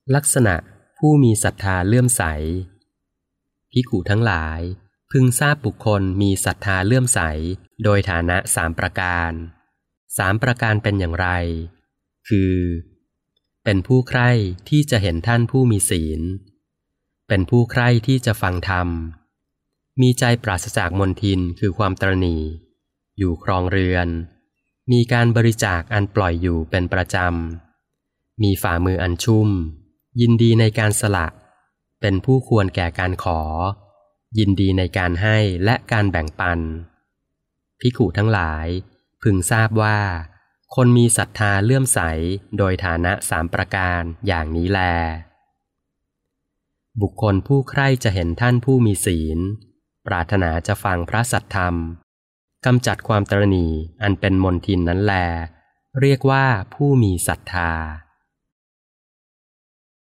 ลักษณะผู้มีศรัทธาเลื่อมใสภิกขุทั้งหลายพึงทราบบุคคลมีศรัทธาเลื่อมใสโดยฐานะ3 ประการ3 ประการเป็นอย่างไรคือเป็นผู้ใคร่ที่จะเห็นท่านผู้มีศีลเป็นผู้ใคร่ที่จะฟังธรรมมีใจปราศจากมลทินคือความตระหนี่อยู่ครองเรือนมีการบริจาคอันปล่อยอยู่เป็นประจำมีฝ่ามืออันชุ่มยินดีในการสละเป็นผู้ควรแก่การขอยินดีในการให้และการแบ่งปันภิกขุทั้งหลายพึงทราบว่าคนมีศรัทธาเลื่อมใสโดยฐานะ3 ประการอย่างนี้แลบุคคลผู้ใคร่จะเห็นท่านผู้มีศีลปรารถนาจะฟังพระสัทธรรมกำจัดความตระหนี่อันเป็นมลทินนั้นแลเรียกว่าผู้มีศรัทธา